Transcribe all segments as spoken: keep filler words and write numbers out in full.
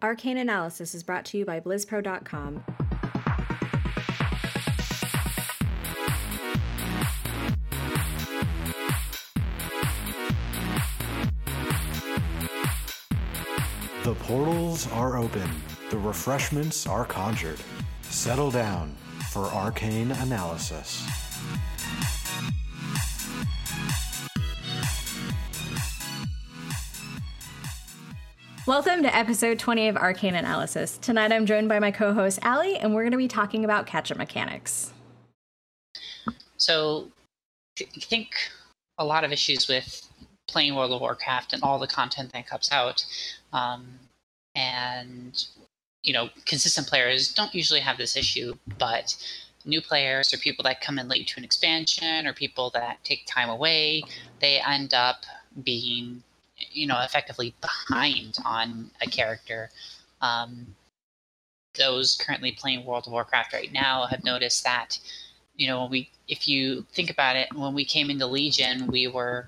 Arcane Analysis is brought to you by Blizz Pro dot com. The portals are open. The refreshments are conjured. Settle down for Arcane Analysis. Welcome to episode twenty of Arcane Analysis. Tonight I'm joined by my co-host Allie, and we're going to be talking about catch-up mechanics. So, I think a lot of issues with playing World of Warcraft and all the content that comes out, um, and, you know, consistent players don't usually have this issue, but new players or people that come in late to an expansion or people that take time away, they end up being, you know, effectively behind on a character. Um, those currently playing World of Warcraft right now have noticed that, you know, when we, if you think about it, when we came into Legion, we were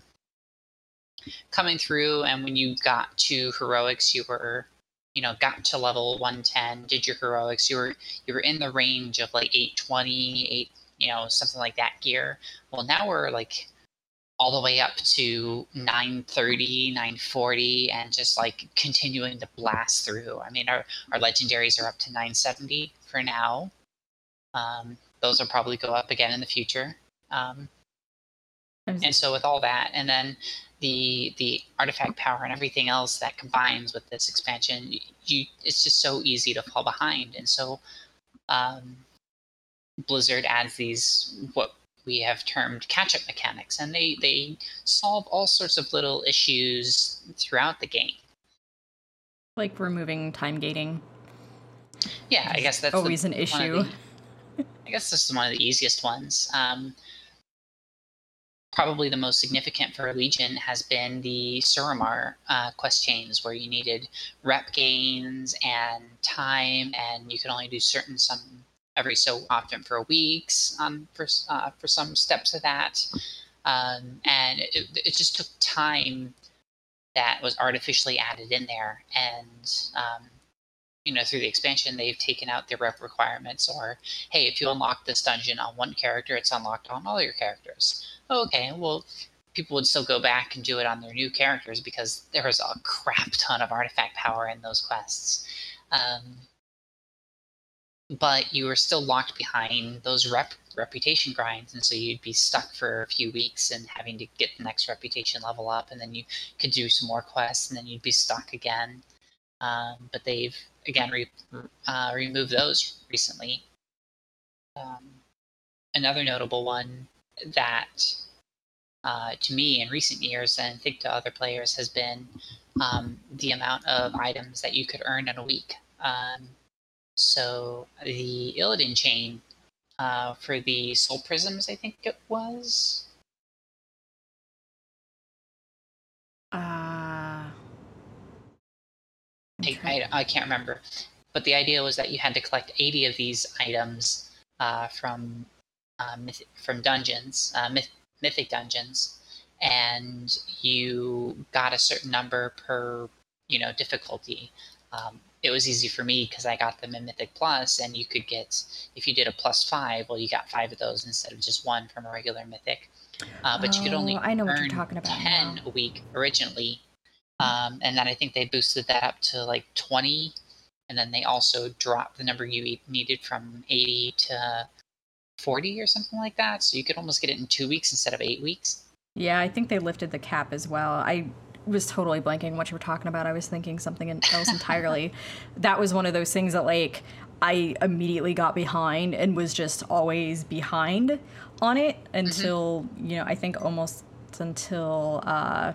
coming through, and when you got to heroics, you were, you know, got to level one ten, did your heroics, you were you were in the range of like eight twenty, eight, you know, something like that gear. Well, now we're like all the way up to nine thirty, nine forty, and just like continuing to blast through. I mean, our, our legendaries are up to nine seventy for now. Um, those will probably go up again in the future. Um, and so with all that, and then the the artifact power and everything else that combines with this expansion, you it's just so easy to fall behind. And so um, Blizzard adds these, what we have termed catch-up mechanics, and they, they solve all sorts of little issues throughout the game. Like removing time gating. Yeah, I guess that's always the, an issue. The, I guess this is one of the easiest ones. Um, probably the most significant for Legion has been the Suramar uh, quest chains, where you needed rep gains and time, and you could only do certain some every so often for weeks um, for uh, for some steps of that, um, and it, it just took time that was artificially added in there. And um, you know, through the expansion, they've taken out the rep requirements, or hey, if you unlock this dungeon on one character, it's unlocked on all your characters. Okay, well, people would still go back and do it on their new characters because there was a crap ton of artifact power in those quests. Um, but you were still locked behind those rep reputation grinds, and so you'd be stuck for a few weeks and having to get the next reputation level up, and then you could do some more quests, and then you'd be stuck again. Um, but they've again re uh, removed those recently. Um, another notable one that uh, to me in recent years, and I think to other players, has been um, the amount of items that you could earn in a week. Um, So the Illidan chain uh, for the Soul Prisms, I think it was. Uh, I, I, I can't remember. But the idea was that you had to collect eighty of these items uh, from uh, myth from dungeons, uh, myth mythic dungeons, and you got a certain number per, you know, difficulty. Um, it was easy for me because I got them in Mythic Plus, and you could get, if you did a plus five, well, you got five of those instead of just one from a regular Mythic. Uh, but oh, you could only I know earn what you're talking about ten now. a week originally, um, and then I think they boosted that up to like twenty, and then they also dropped the number you needed from eighty to forty or something like that, so you could almost get it in two weeks instead of eight weeks. Yeah, I think they lifted the cap as well. I was totally blanking what you were talking about. I was thinking something else entirely. That was one of those things that, like, I immediately got behind and was just always behind on it until, mm-hmm. you know, I think almost until uh,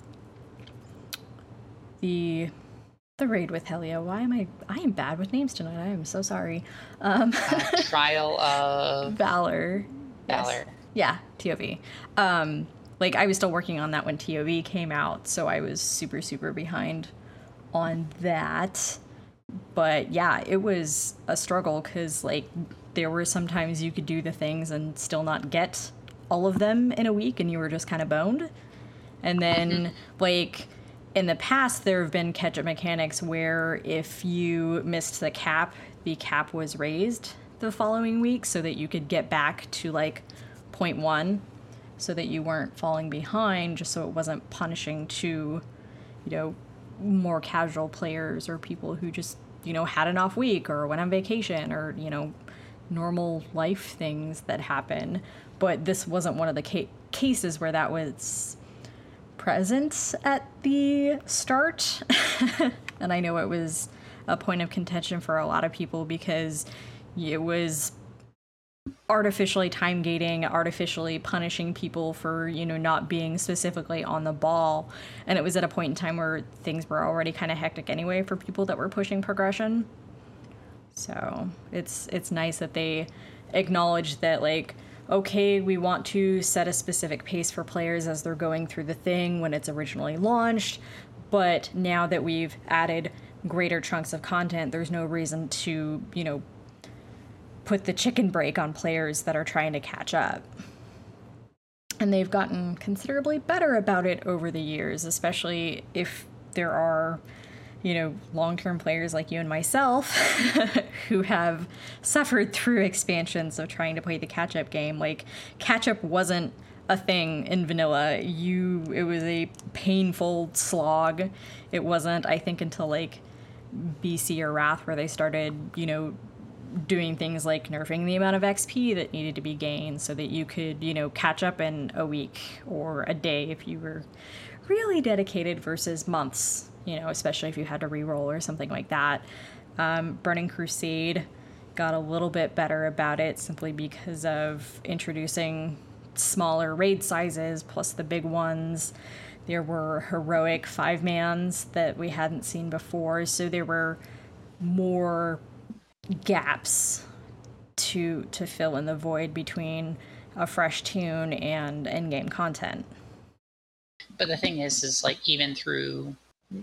the the raid with Helia. Why am I... I am bad with names tonight. I am so sorry. Um, uh, Trial of... Valor. Valor. Yes. Yeah, T O V. Um... Like, I was still working on that when T O V came out, so I was super, super behind on that. But, yeah, it was a struggle, because, like, there were sometimes you could do the things and still not get all of them in a week, and you were just kind of boned. And then, like, in the past, there have been catch-up mechanics where if you missed the cap, the cap was raised the following week so that you could get back to like point one, so that you weren't falling behind, just so it wasn't punishing to, you know, more casual players or people who just, you know, had an off week or went on vacation or, you know, normal life things that happen. But this wasn't one of the ca- cases where that was present at the start. And I know it was a point of contention for a lot of people because it was artificially time gating, artificially punishing people for, you know, not being specifically on the ball. And it was at a point in time where things were already kind of hectic anyway for people that were pushing progression. So it's it's nice that they acknowledge that, like, okay, we want to set a specific pace for players as they're going through the thing when it's originally launched, but now that we've added greater chunks of content, there's no reason to, you know, put the chicken brake on players that are trying to catch up. And they've gotten considerably better about it over the years, especially if there are, you know, long-term players like you and myself who have suffered through expansions of trying to play the catch-up game. Like, catch-up wasn't a thing in vanilla. You, it was a painful slog. It wasn't, I think, until like B C or Wrath where they started, you know, doing things like nerfing the amount of X P that needed to be gained so that you could, you know, catch up in a week or a day if you were really dedicated versus months, you know, especially if you had to reroll or something like that. Um, Burning Crusade got a little bit better about it simply because of introducing smaller raid sizes plus the big ones. There were heroic five-mans that we hadn't seen before, so there were more gaps to to fill in the void between a fresh tune and in-game content. But the thing is, is like even through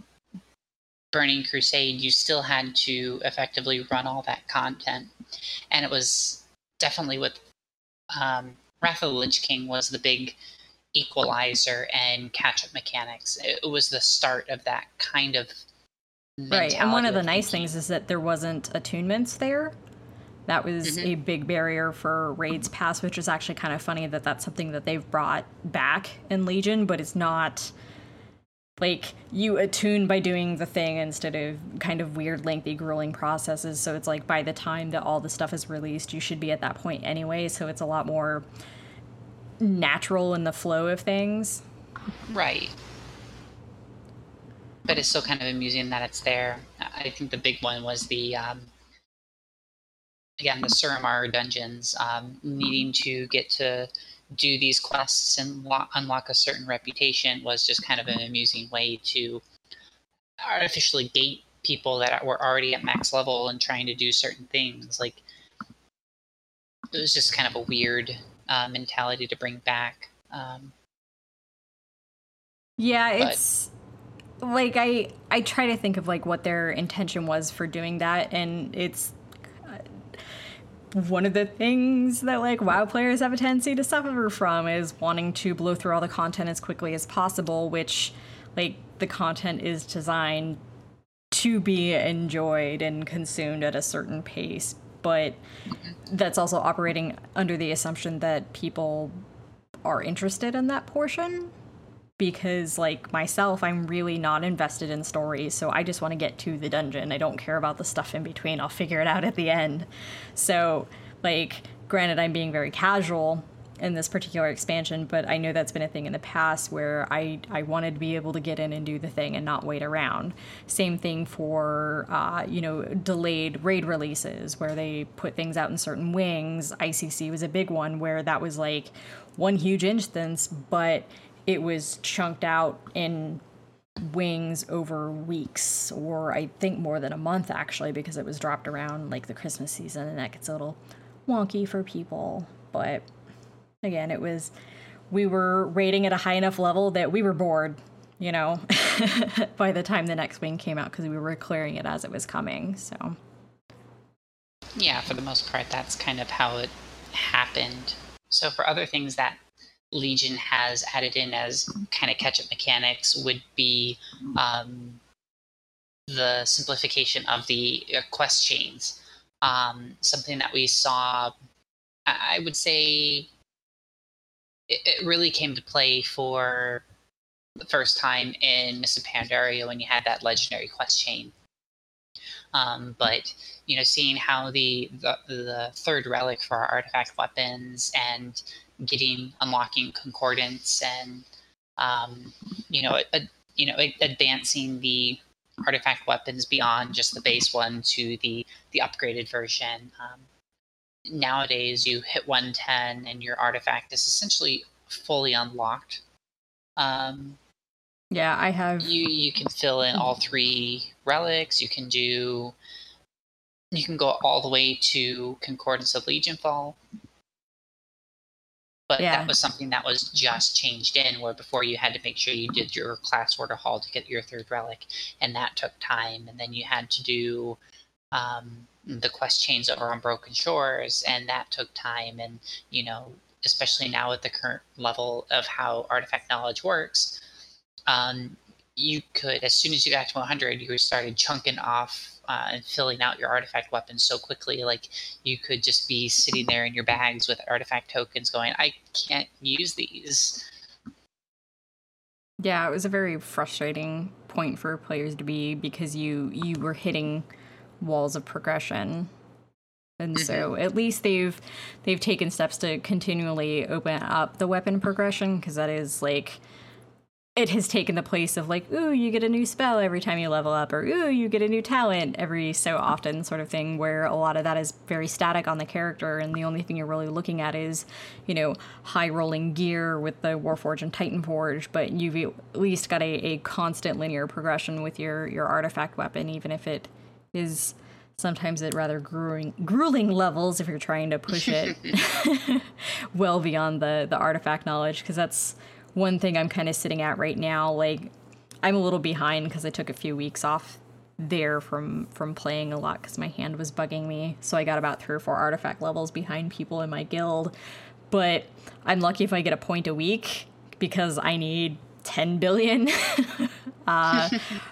Burning Crusade, you still had to effectively run all that content, and it was definitely with um, Wrath of the Lich King was the big equalizer and catch-up mechanics. It was the start of that kind of right. And one of the nice things is that there wasn't attunements there. That was mm-hmm. a big barrier for Raids Pass, which is actually kind of funny that that's something that they've brought back in Legion, but it's not like you attune by doing the thing instead of kind of weird, lengthy, grueling processes. So it's like by the time that all the stuff is released, you should be at that point anyway. So it's a lot more natural in the flow of things. Right. But it's still kind of amusing that it's there. I think the big one was the, um, again, the Suramar dungeons, um, needing to get to do these quests and lo- unlock a certain reputation was just kind of an amusing way to artificially gate people that were already at max level and trying to do certain things. Like, it was just kind of a weird uh, mentality to bring back. Um, yeah, but, it's... Like, I, I try to think of, like, what their intention was for doing that, and it's uh, one of the things that, like, WoW players have a tendency to suffer from is wanting to blow through all the content as quickly as possible, which, like, the content is designed to be enjoyed and consumed at a certain pace, but that's also operating under the assumption that people are interested in that portion. Because, like, myself, I'm really not invested in stories, so I just want to get to the dungeon. I don't care about the stuff in between. I'll figure it out at the end. So, like, granted, I'm being very casual in this particular expansion, but I know that's been a thing in the past where I, I wanted to be able to get in and do the thing and not wait around. Same thing for, uh, you know, delayed raid releases where they put things out in certain wings. I C C was a big one where that was, like, one huge instance, but it was chunked out in wings over weeks, or I think more than a month, actually, because it was dropped around, like, the Christmas season, and that gets a little wonky for people. But, again, it was... We were rating at a high enough level that we were bored, you know, by the time the next wing came out, because we were clearing it as it was coming, so... Yeah, for the most part, that's kind of how it happened. So for other things that Legion has added in as kind of catch-up mechanics would be um, the simplification of the uh, quest chains. Um, something that we saw, I would say, it, it really came to play for the first time in Mists of Pandaria when you had that legendary quest chain. Um, but you know, seeing how the, the the third relic for our artifact weapons and getting unlocking concordance and um, you know a, you know advancing the artifact weapons beyond just the base one to the the upgraded version. Um, nowadays, you hit one ten and your artifact is essentially fully unlocked. Um, Yeah, I have. You you can fill in all three relics. You can do. You can go all the way to Concordance of Legionfall. But Yeah. that was something that was just changed in, where before you had to make sure you did your class order haul to get your third relic, and that took time. And then you had to do um, the quest chains over on Broken Shores, and that took time. And you know, especially now at the current level of how artifact knowledge works. Um, you could, as soon as you got to one hundred, you started chunking off uh, and filling out your artifact weapons so quickly. Like, you could just be sitting there in your bags with artifact tokens going, I can't use these. Yeah, it was a very frustrating point for players to be, because you you were hitting walls of progression. And so at least they've they've taken steps to continually open up the weapon progression, because that is like, it has taken the place of like, ooh, you get a new spell every time you level up, or ooh, you get a new talent every so often, sort of thing, where a lot of that is very static on the character, and the only thing you're really looking at is, you know, high rolling gear with the Warforge and Titanforge, but you've at least got a, a constant linear progression with your, your artifact weapon, even if it is sometimes at rather grueling, grueling levels if you're trying to push it well beyond the, the artifact knowledge, because that's one thing I'm kind of sitting at right now. Like, I'm a little behind because I took a few weeks off there from from playing a lot because my hand was bugging me. So I got about three or four artifact levels behind people in my guild. But I'm lucky if I get a point a week, because I need ten billion uh,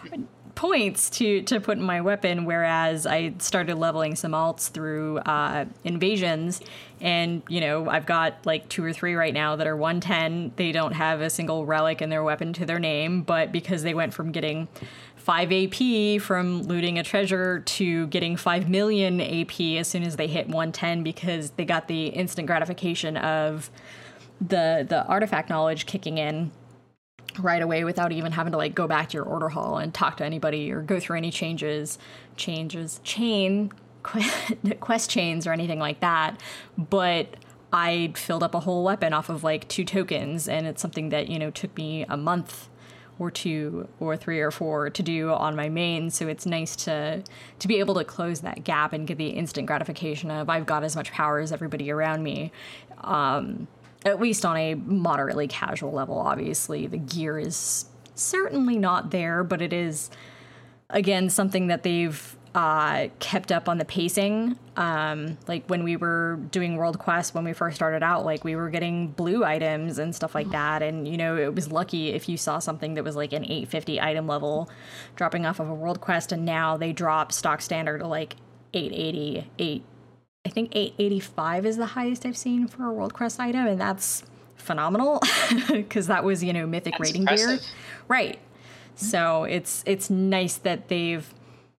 points to, to put in my weapon, whereas I started leveling some alts through uh, invasions, and, you know, I've got like two or three right now that are one ten. They don't have a single relic in their weapon to their name, but because they went from getting five A P from looting a treasure to getting five million A P as soon as they hit one ten, because they got the instant gratification of the the artifact knowledge kicking in right away without even having to like go back to your order hall and talk to anybody or go through any changes, changes, chain, quest chains or anything like that. But I filled up a whole weapon off of like two tokens, and it's something that, you know, took me a month or two or three or four to do on my main. So it's nice to to be able to close that gap and get the instant gratification of I've got as much power as everybody around me. Um, at least on a moderately casual level. Obviously, the gear is certainly not there, but it is, again, something that they've uh, kept up on the pacing. Um, like when we were doing World Quest, when we first started out, like we were getting blue items and stuff like that. And, you know, it was lucky if you saw something that was like an eight fifty item level dropping off of a World Quest, and now they drop stock standard to like eight eighty, eight I think eight eighty-five is the highest I've seen for a World Quest item, and that's phenomenal because that was, you know, mythic That's rating impressive. gear. Right. So it's it's nice that they've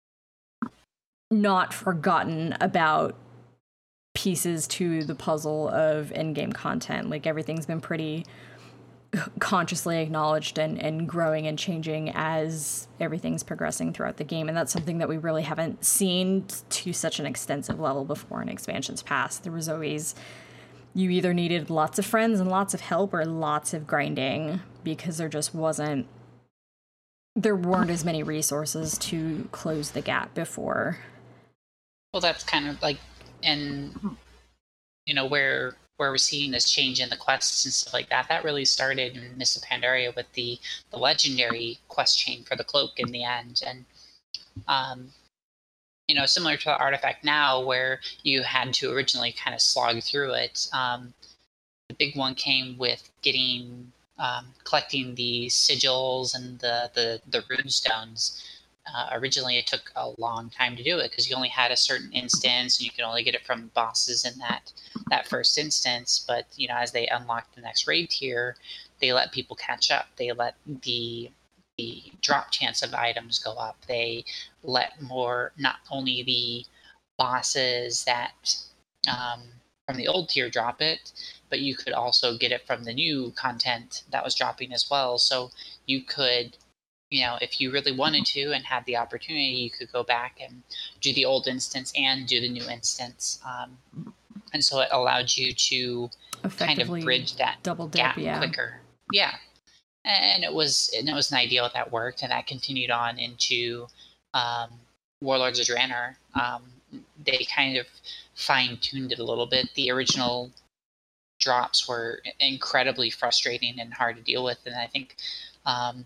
not forgotten about pieces to the puzzle of in-game content. Like, everything's been pretty consciously acknowledged and, and growing and changing as everything's progressing throughout the game. And that's something that we really haven't seen to such an extensive level before in expansions past. There was always, you either needed lots of friends and lots of help or lots of grinding, because there just wasn't, there weren't as many resources to close the gap before. Well, that's kind of like, and you know, where where we're seeing this change in the quests and stuff like that, that really started in Mists of Pandaria with the, the legendary quest chain for the cloak in the end. And, um, you know, similar to Artifact now, where you had to originally kind of slog through it, um, the big one came with getting um, collecting the sigils and the the, the rune stones. Uh, originally, it took a long time to do it because you only had a certain instance, and you could only get it from bosses in that that first instance. But you know, as they unlocked the next raid tier, they let people catch up. They let the the drop chance of items go up. They let more, not only the bosses that um, from the old tier drop it, but you could also get it from the new content that was dropping as well. So you could, you know, if you really wanted to and had the opportunity, you could go back and do the old instance and do the new instance. Um, and so it allowed you to kind of bridge that double dip, gap yeah. quicker. Yeah. And it was and it was an ideal that worked, and that continued on into um, Warlords of Draenor. Um, they kind of fine-tuned it a little bit. The original drops were incredibly frustrating and hard to deal with, and I think um,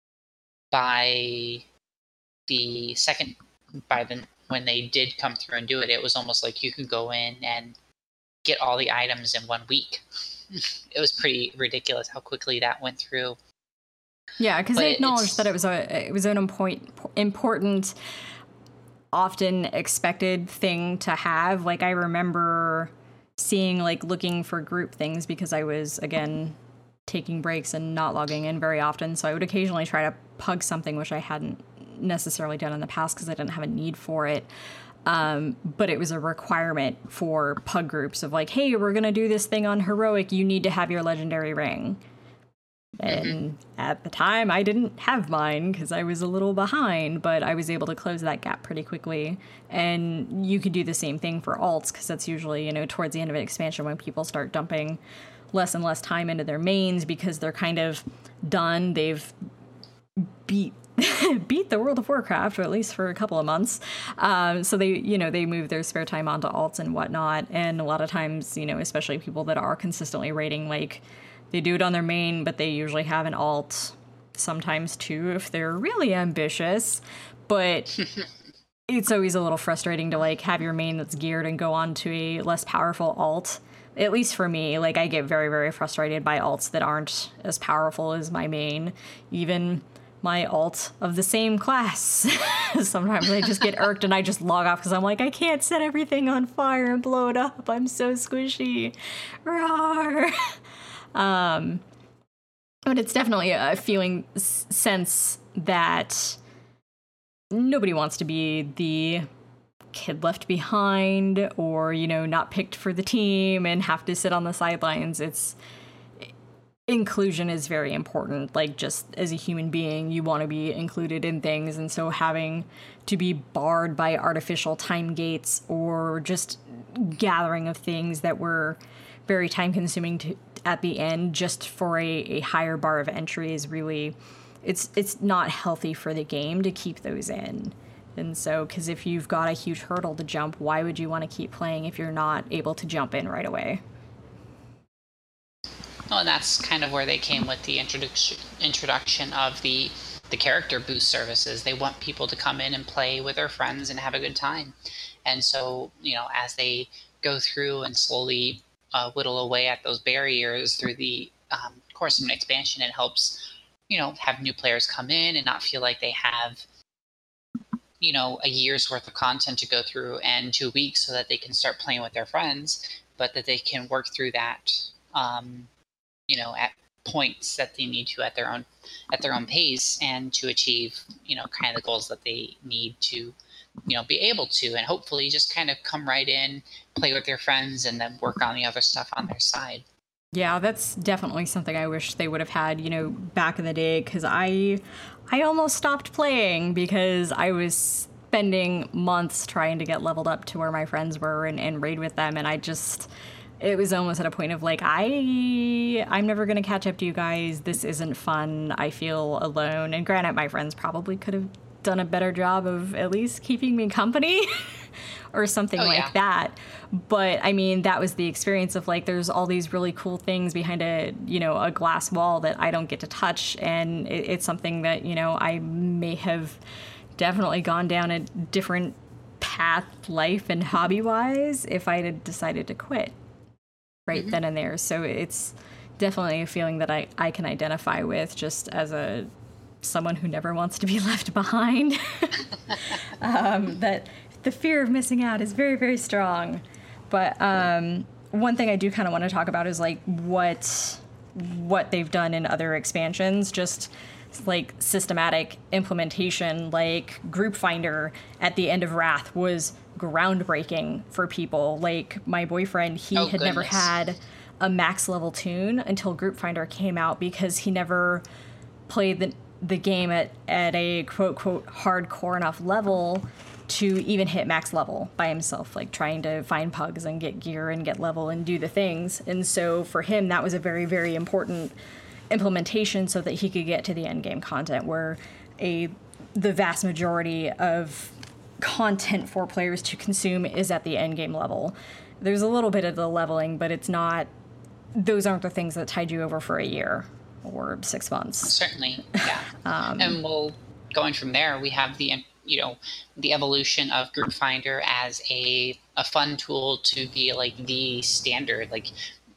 by the second, by the when they did come through and do it, it was almost like you could go in and get all the items in one week. It was pretty ridiculous how quickly that went through. Yeah, because they acknowledged that it was a it was an important, important, often expected thing to have. Like, I remember seeing, like, looking for group things because I was, again, taking breaks and not logging in very often. So I would occasionally try to pug something, which I hadn't necessarily done in the past because I didn't have a need for it. Um, but it was a requirement for pug groups of like, hey, we're going to do this thing on heroic. You need to have your legendary ring. And mm-hmm. at the time, I didn't have mine because I was a little behind, but I was able to close that gap pretty quickly. And you could do the same thing for alts because that's usually, you know, towards the end of an expansion when people start dumping less and less time into their mains because they're kind of done. They've beat beat the World of Warcraft, or at least for a couple of months. Um, so they, you know, they move their spare time onto alts and whatnot. And a lot of times, you know, especially people that are consistently raiding, like, they do it on their main, but they usually have an alt, sometimes two if they're really ambitious. But it's always a little frustrating to, like, have your main that's geared and go on to a less powerful alt. At least for me, like, I get very, very frustrated by alts that aren't as powerful as my main. Even my alt of the same class. Sometimes I just get irked and I just log off because I'm like, I can't set everything on fire and blow it up. I'm so squishy. Rawr. Um, but it's definitely a feeling s- sense that nobody wants to be the kid left behind or, you know, not picked for the team and have to sit on the sidelines. It's inclusion is very important. Like, just as a human being, you want to be included in things. And so having to be barred by artificial time gates or just gathering of things that were very time consuming to, at the end, just for a, a higher bar of entry is really, it's, it's not healthy for the game to keep those in. And so, because if you've got a huge hurdle to jump, why would you want to keep playing if you're not able to jump in right away? Well, and that's kind of where they came with the introduction introduction of the the character boost services. They want people to come in and play with their friends and have a good time. And so, you know, as they go through and slowly uh, whittle away at those barriers through the um, course of an expansion, it helps, you know, have new players come in and not feel like they have, you know, a year's worth of content to go through and two weeks so that they can start playing with their friends, but that they can work through that, um, you know, at points that they need to at their own at their own pace and to achieve, you know, kind of the goals that they need to, you know, be able to, and hopefully just kind of come right in, play with their friends, and then work on the other stuff on their side. Yeah, that's definitely something I wish they would have had, you know, back in the day, because I, I almost stopped playing because I was spending months trying to get leveled up to where my friends were and, and raid with them, and I just... It was almost at a point of like, I, I'm never going to catch up to you guys. This isn't fun. I feel alone. And granted, my friends probably could have done a better job of at least keeping me company or something oh, like yeah. that. But I mean, that was the experience of like, there's all these really cool things behind a, you know, a glass wall that I don't get to touch. And it, it's something that, you know, I may have definitely gone down a different path, life and hobby wise, if I had decided to quit. right Mm-hmm. then and there. So it's definitely a feeling that I, I can identify with just as a someone who never wants to be left behind. um, that the fear of missing out is very, very strong. But um, one thing I do kind of want to talk about is like what what they've done in other expansions, just like systematic implementation, like Group Finder at the end of Wrath was groundbreaking for people. Like my boyfriend, he Oh, had never goodness. had a max level tune until Group Finder came out because he never played the the game at, at a quote quote hardcore enough level to even hit max level by himself, like trying to find pugs and get gear and get level and do the things. And so for him, that was a very, very important implementation so that he could get to the end game content where a the vast majority of content for players to consume is at the end game level. There's a little bit of the leveling, but it's not, those aren't the things that tide you over for a year or six months. Certainly, yeah. um, and well, going from there, we have the you know the evolution of Group Finder as a a fun tool to be like the standard. Like,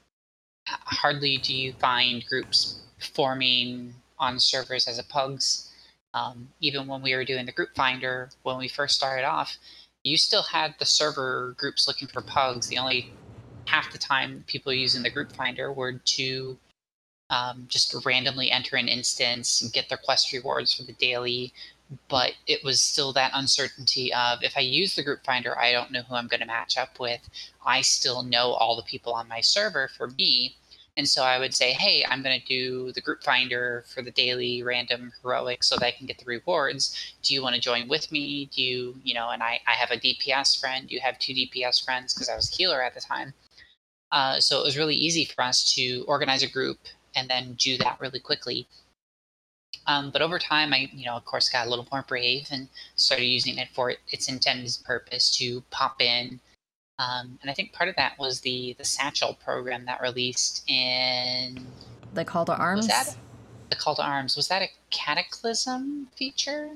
hardly do you find groups forming on servers as a pugs. Um, even when we were doing the Group Finder, when we first started off, you still had the server groups looking for pugs. The only half the time people using the Group Finder were to Um, just randomly enter an instance and get their quest rewards for the daily, but it was still that uncertainty of, if I use the Group Finder, I don't know who I'm going to match up with. I still know all the people on my server for me, and so I would say, hey, I'm going to do the Group Finder for the daily random heroic so that I can get the rewards. Do you want to join with me? Do you, you know, and I, I have a D P S friend. You have two D P S friends because I was a healer at the time. Uh, so it was really easy for us to organize a group and then do that really quickly. Um, but over time, I, you know, of course, got a little more brave and started using it for its intended purpose to pop in. Um, and I think part of that was the the Satchel program that released in... The Call to Arms? Was that the Call to Arms? Was that a Cataclysm feature?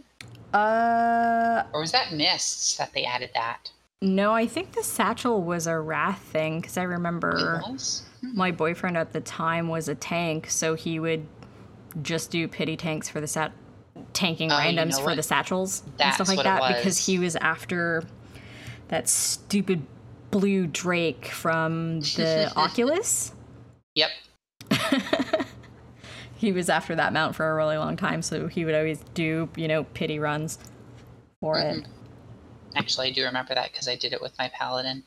Uh, Or was that Mists that they added that? no, I think the Satchel was a Wrath thing, because I remember It was? Hmm. my boyfriend at the time was a tank, so he would just do pity tanks for the sat tanking Oh, you randoms know for what? the satchels and That's stuff like what it that because was. he was after that stupid blue Drake from the Oculus. Yep. He was after that mount for a really long time, so he would always do, you know, pity runs for Mhm. it. Actually, I do remember that because I did it with my Paladin.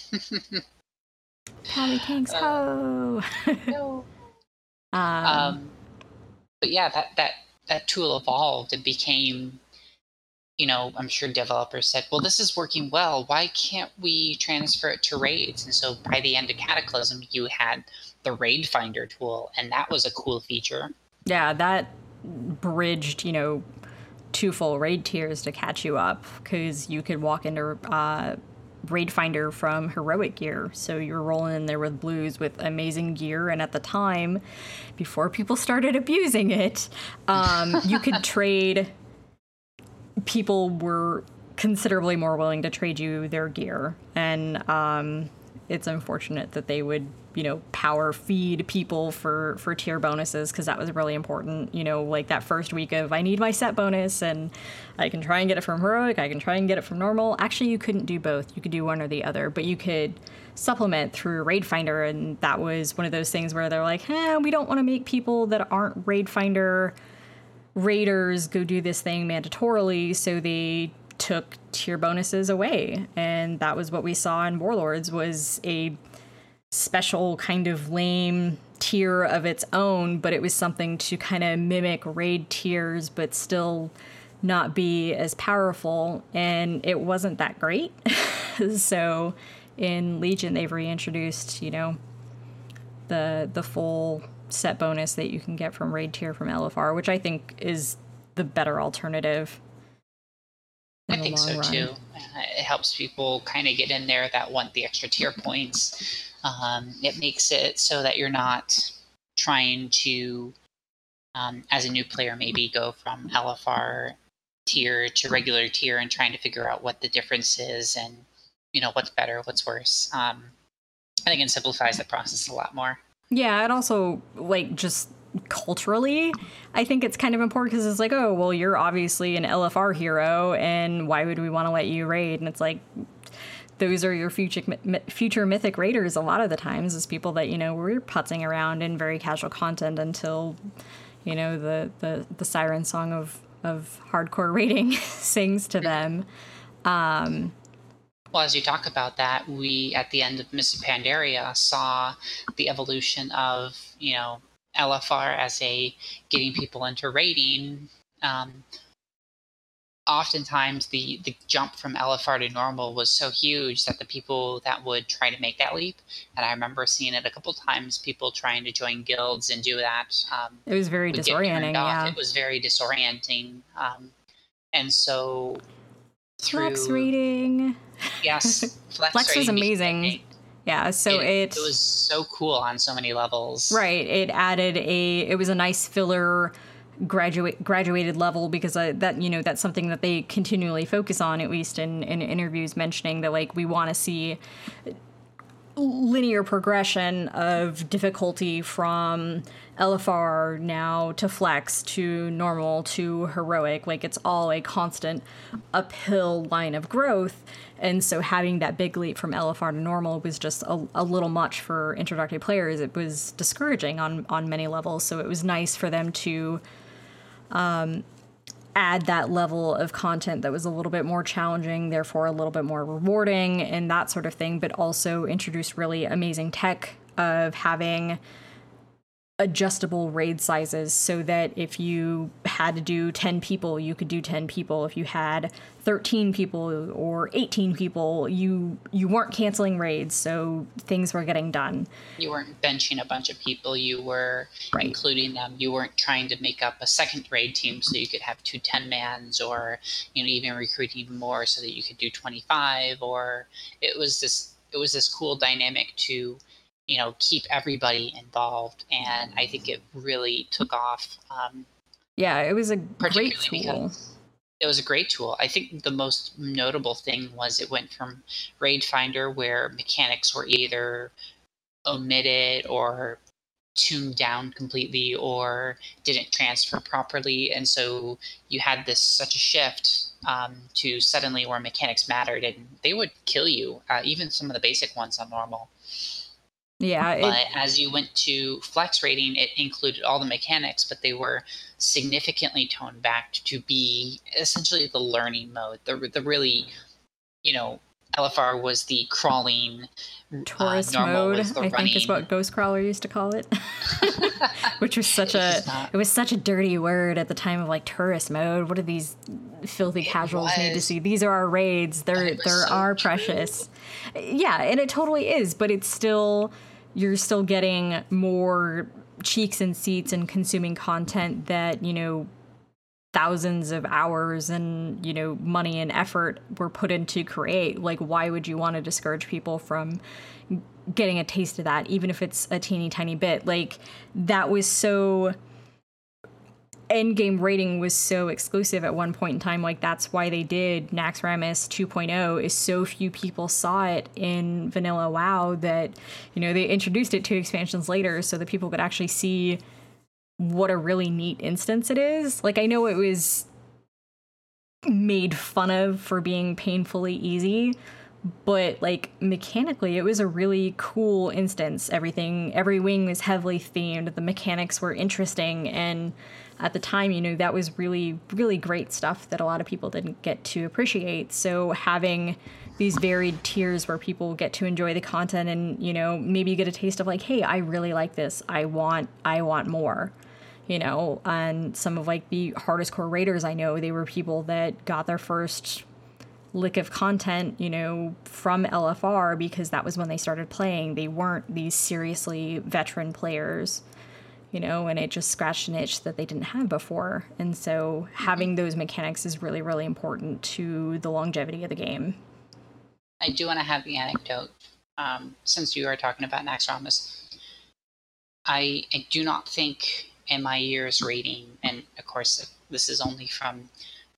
Pally tanks, ho! No. um, Um, but yeah, that, that, that tool evolved and became, you know, I'm sure developers said, well, this is working well. Why can't we transfer it to raids? And so by the end of Cataclysm, you had the Raid Finder tool, and that was a cool feature. yeah, that bridged, you know, two full raid tiers to catch you up because you could walk into uh, Raid Finder from heroic gear. So you're rolling in there with blues with amazing gear. And at the time, before people started abusing it, um, you could trade. People were considerably more willing to trade you their gear. And um, it's unfortunate that they would, you know, power feed people for, for tier bonuses because that was really important. You know, like that first week of I need my set bonus and I can try and get it from heroic, I can try and get it from normal. Actually, you couldn't do both. You could do one or the other, but you could supplement through Raid Finder. And that was one of those things where they're like, eh, we don't want to make people that aren't Raid Finder raiders go do this thing mandatorily. So they took tier bonuses away. And that was what we saw in Warlords was a special kind of lame tier of its own, but it was something to kind of mimic raid tiers, but still not be as powerful. And it wasn't that great. So in Legion, they've reintroduced, you know, the the full set bonus that you can get from raid tier from L F R, which I think is the better alternative. I think so run. too. It helps people kind of get in there that want the extra tier points. Um, it makes it so that you're not trying to, um, as a new player, maybe go from L F R tier to regular tier and trying to figure out what the difference is and, you know, what's better, what's worse. Um, I think it simplifies the process a lot more. Yeah, and also, like, just culturally, I think it's kind of important because it's like, oh, well, you're obviously an L F R hero, and why would we want to let you raid? And it's like, those are your future future mythic raiders a lot of the times, is people that, you know, were putzing around in very casual content until, you know, the, the, the siren song of, of hardcore raiding sings to them. Um, Well, as you talk about that, we, at the end of Miss Pandaria, saw the evolution of, you know, L F R as a getting people into raiding. Um, oftentimes, the, the jump from L F R to normal was so huge that the people that would try to make that leap, and I remember seeing it a couple times, people trying to join guilds and do that. Um, it was very disorienting, yeah. It was very disorienting. Um, and so... Flex rating. Yes, Flex, Flex was amazing. Yeah, so it, it it was so cool on so many levels. Right, it added a it was a nice filler graduate graduated level, because uh, that, you know, that's something that they continually focus on, at least in in interviews, mentioning that, like, we want to see linear progression of difficulty from L F R now to Flex to normal to heroic. Like, it's all a constant uphill line of growth. And so having that big leap from L F R to normal was just a, a little much for introductory players. It was discouraging on, on many levels. So it was nice for them to um, add that level of content that was a little bit more challenging, therefore a little bit more rewarding and that sort of thing, but also introduce really amazing tech of having adjustable raid sizes, so that if you had to do ten people, you could do ten people. If you had thirteen people or eighteen people, you you weren't canceling raids, so things were getting done. You weren't benching a bunch of people, you were right. including them. You weren't trying to make up a second raid team so you could have two ten-mans, or, you know, even recruit even more so that you could do twenty-five, or it was this it was this cool dynamic to, you know, keep everybody involved, and I think it really took off. Um, yeah, it was a great tool. It was a great tool. I think the most notable thing was it went from Raid Finder, where mechanics were either omitted or tuned down completely or didn't transfer properly, and so you had this such a shift um, to suddenly where mechanics mattered, and they would kill you, uh, even some of the basic ones on normal. Yeah, it, but as you went to Flex rating, it included all the mechanics, but they were significantly toned back to be essentially the learning mode. The the really, you know, L F R was the crawling. Tourist uh, mode, I running. think is what Ghostcrawler used to call it, which was such a not, it was such a dirty word at the time of, like, tourist mode. What do these filthy casuals was. need to see? These are our raids. They're they're so our true. precious. Yeah, and it totally is, but it's still. You're still getting more cheeks and seats and consuming content that, you know, thousands of hours and, you know, money and effort were put into create. Like, why would you want to discourage people from getting a taste of that, even if it's a teeny tiny bit? Like, that was so... Endgame rating was so exclusive at one point in time. Like, that's why they did Naxxramas two point oh, is so few people saw it in vanilla WoW that, you know, they introduced it two expansions later so that people could actually see what a really neat instance it is. Like, I know it was made fun of for being painfully easy, but, like, mechanically it was a really cool instance. Everything, every wing was heavily themed, the mechanics were interesting, and at the time, you know, that was really, really great stuff that a lot of people didn't get to appreciate. So having these varied tiers where people get to enjoy the content and, you know, maybe you get a taste of, like, hey, I really like this. I want, I want more, you know. And some of, like, the hardest core raiders I know, they were people that got their first lick of content, you know, from L F R because that was when they started playing. They weren't these seriously veteran players. You know, and it just scratched an itch that they didn't have before. And so having those mechanics is really, really important to the longevity of the game. I do want to have the anecdote, um, since you are talking about Naxxramas. I, I do not think in my years raiding, and of course this is only from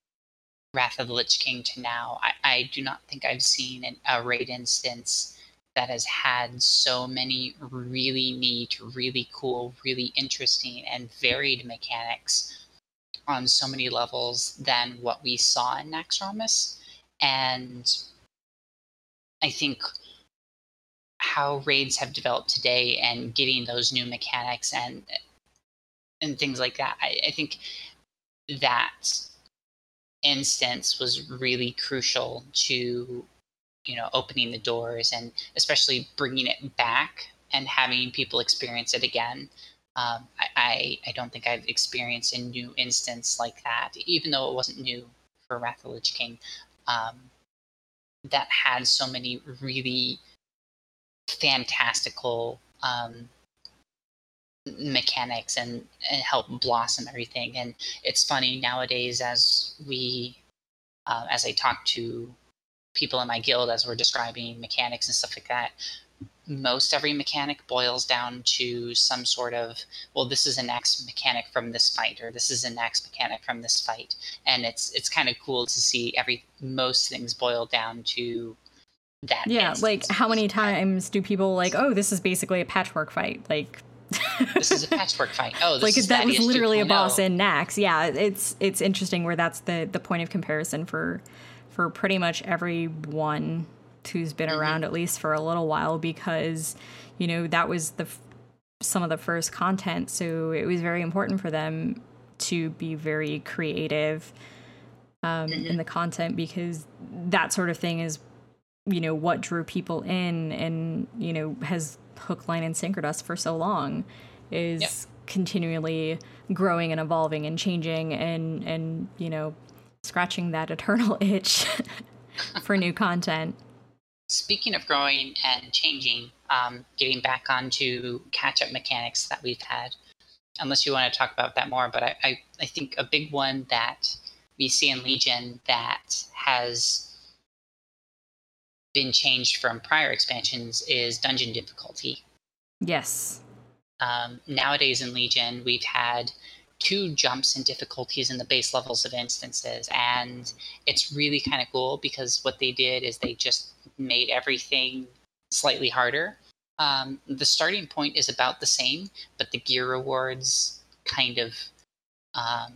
Wrath of the Lich King to now, I, I do not think I've seen an, a raid instance that has had so many really neat, really cool, really interesting, and varied mechanics on so many levels than what we saw in Naxxramas. And I think how raids have developed today and getting those new mechanics and and things like that, I, I think that instance was really crucial to, you know, opening the doors and especially bringing it back and having people experience it again. Um, I, I, I don't think I've experienced a new instance like that, even though it wasn't new for Wrath of the Lich King, um, that had so many really fantastical um, mechanics and, and help blossom everything. And it's funny nowadays as we, uh, as I talk to people in my guild as we're describing mechanics and stuff like that, most every mechanic boils down to some sort of, well, this is an X mechanic from this fight, or this is an X mechanic from this fight. And it's it's kind of cool to see every most things boil down to that. Yeah, instance. like how many times do people like, oh, this is basically a patchwork fight? Like this is a patchwork fight. Oh, this like is that was literally a boss in in Nax. Yeah, it's it's interesting where that's the the point of comparison for for pretty much everyone who's been mm-hmm. around, at least for a little while, because, you know, that was the some of the first content, so it was very important for them to be very creative um, mm-hmm. in the content, because that sort of thing is, you know, what drew people in and, you know, has hook, line, and sinkered us for so long, is yep. continually growing and evolving and changing and, and you know, scratching that eternal itch for new content. Speaking of growing and changing, um, getting back onto catch-up mechanics that we've had, unless you want to talk about that more, but I, I, I think a big one that we see in Legion that has been changed from prior expansions is dungeon difficulty. Yes. Um, nowadays in Legion, we've had two jumps in difficulties in the base levels of instances, and it's really kind of cool because what they did is they just made everything slightly harder. Um, the starting point is about the same, but the gear rewards kind of um,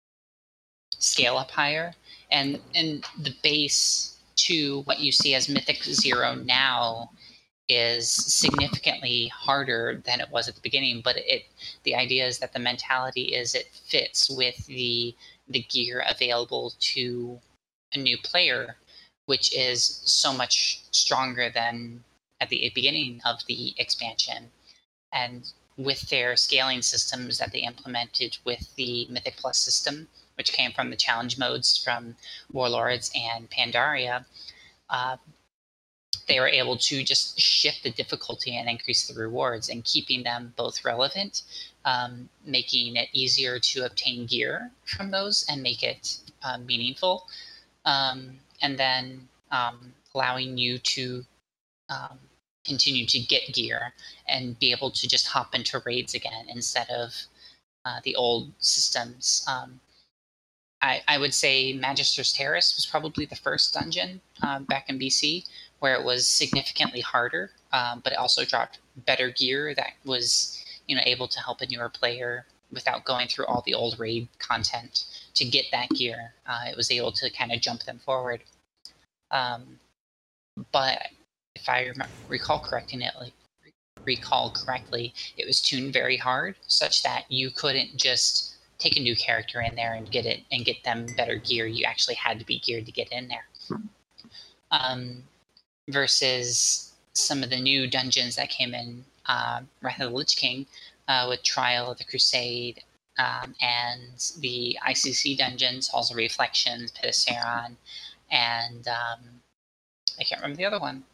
scale up higher, and and the base to what you see as Mythic Zero now is significantly harder than it was at the beginning, but it the idea is that the mentality is it fits with the the gear available to a new player, which is so much stronger than at the beginning of the expansion. And with their scaling systems that they implemented with the Mythic Plus system, which came from the challenge modes from Warlords and Pandaria, uh, they were able to just shift the difficulty and increase the rewards, and keeping them both relevant, um, making it easier to obtain gear from those and make it uh, meaningful, um, and then um, allowing you to um, continue to get gear and be able to just hop into raids again instead of uh, the old systems. Um, I, I would say Magister's Terrace was probably the first dungeon uh, back in B C where it was significantly harder, um, but it also dropped better gear that was, you know, able to help a newer player without going through all the old raid content to get that gear. Uh, it was able to kind of jump them forward. Um, but if I rem- recall correcting it, like, recall correctly, it was tuned very hard, such that you couldn't just take a new character in there and get it and get them better gear. You actually had to be geared to get in there. Um, versus some of the new dungeons that came in uh, Wrath of the Lich King uh, with Trial of the Crusade um, and the I C C dungeons, Halls of Reflections, Pit of Saron, and um, I can't remember the other one.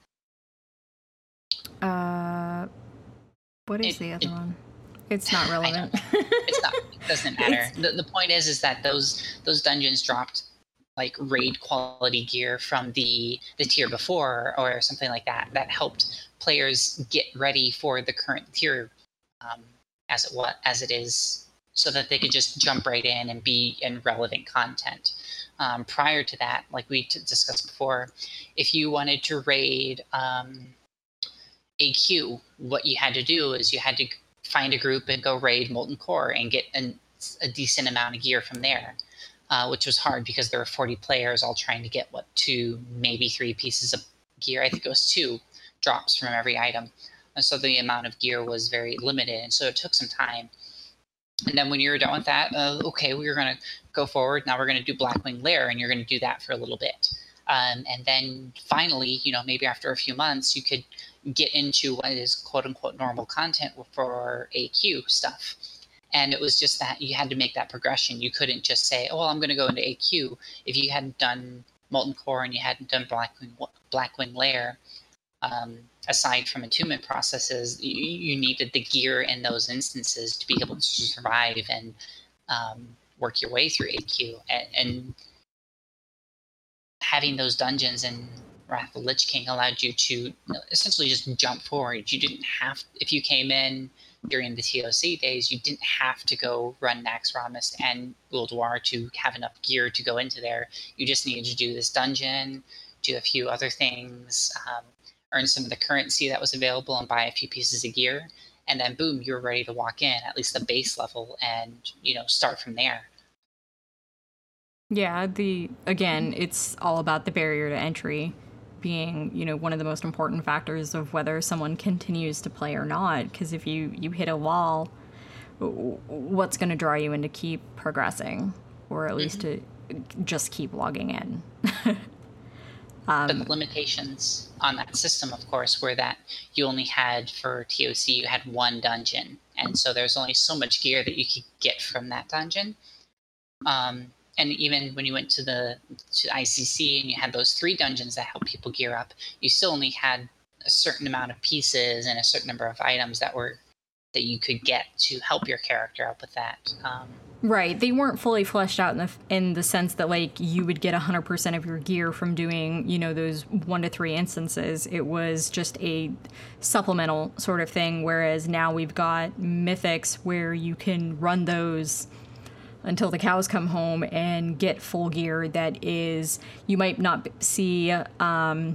Uh, what is it, the other it, one? It's not relevant. It's not. It doesn't matter. The, the point is, is that those those dungeons dropped like raid quality gear from the the tier before or something like that. That helped players get ready for the current tier um, as it what as it is, so that they could just jump right in and be in relevant content. Um, prior to that, like we t- discussed before, if you wanted to raid um, A Q, what you had to do is you had to find a group and go raid Molten Core and get an, a decent amount of gear from there, uh, which was hard because there were forty players all trying to get, what, two, maybe three pieces of gear. I think it was two drops from every item. And so the amount of gear was very limited, and so it took some time. And then when you were done with that, uh, okay, we were going to go forward. Now we're going to do Blackwing Lair, and you're going to do that for a little bit. Um, and then finally, you know, maybe after a few months, you could get into what is quote unquote normal content for A Q stuff. And it was just that you had to make that progression. You couldn't just say, oh, well, I'm going to go into A Q. If you hadn't done Molten Core and you hadn't done Blackwing, Blackwing Lair, um, aside from attunement processes, you, you needed the gear in those instances to be able to survive and um, work your way through A Q. And, and having those dungeons in Wrath of the Lich King allowed you to essentially just jump forward. You didn't have, if you came in during the T O C days, you didn't have to go run Naxxramas and Ulduar to have enough gear to go into there. You just needed to do this dungeon, do a few other things, um, earn some of the currency that was available and buy a few pieces of gear, and then boom, you're ready to walk in, at least the base level, and, you know, start from there. Yeah, the again, it's all about the barrier to entry being, you know, one of the most important factors of whether someone continues to play or not. Because if you, you hit a wall, what's going to draw you in to keep progressing, or at least mm-hmm. to just keep logging in? um, but the limitations on that system, of course, were that you only had, for T O C, you had one dungeon. And so there's only so much gear that you could get from that dungeon. Um, And even when you went to the to I C C and you had those three dungeons that help people gear up, you still only had a certain amount of pieces and a certain number of items that were that you could get to help your character up with that. Um, right. They weren't fully fleshed out in the in the sense that, like, you would get one hundred percent of your gear from doing, you know, those one to three instances. It was just a supplemental sort of thing, whereas now we've got mythics where you can run those until the cows come home and get full gear that is, you might not see um,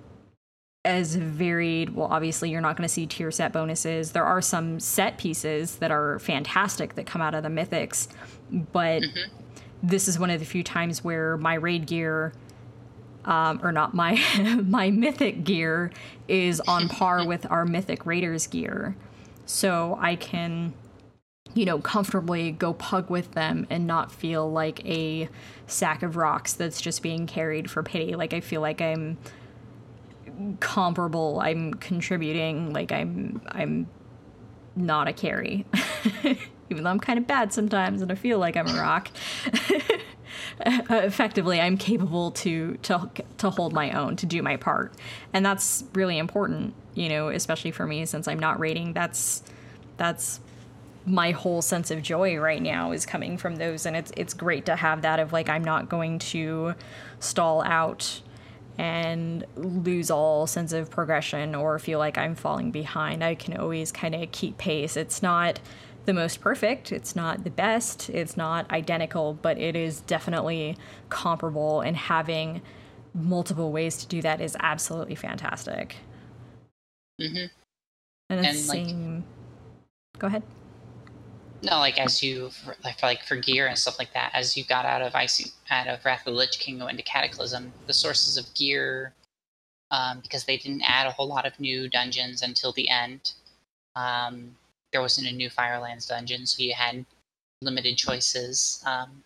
as varied. Well, obviously, you're not going to see tier set bonuses. There are some set pieces that are fantastic that come out of the mythics, but mm-hmm. this is one of the few times where my raid gear, um, or not my, my mythic gear is on par with our mythic raiders gear. So I can, you know, comfortably go pug with them and not feel like a sack of rocks that's just being carried for pity. Like, I feel like I'm comparable, I'm contributing, like I'm I'm not a carry. Even though I'm kind of bad sometimes and I feel like I'm a rock. Effectively, I'm capable to, to to hold my own, to do my part. And that's really important, you know, especially for me, since I'm not raiding. That's that's my whole sense of joy right now is coming from those, and it's it's great to have that of, like, I'm not going to stall out and lose all sense of progression or feel like I'm falling behind. I can always kind of keep pace. It's not the most perfect, it's not the best, it's not identical, but it is definitely comparable, and having multiple ways to do that is absolutely fantastic. Mm-hmm. And it's the same... Like, go ahead. No, like, as you, for, like, for, like, for gear and stuff like that, as you got out of Icy, out of Wrath of the Lich King into Cataclysm, the sources of gear, um, because they didn't add a whole lot of new dungeons until the end, um, there wasn't a new Firelands dungeon, so you had limited choices. Um,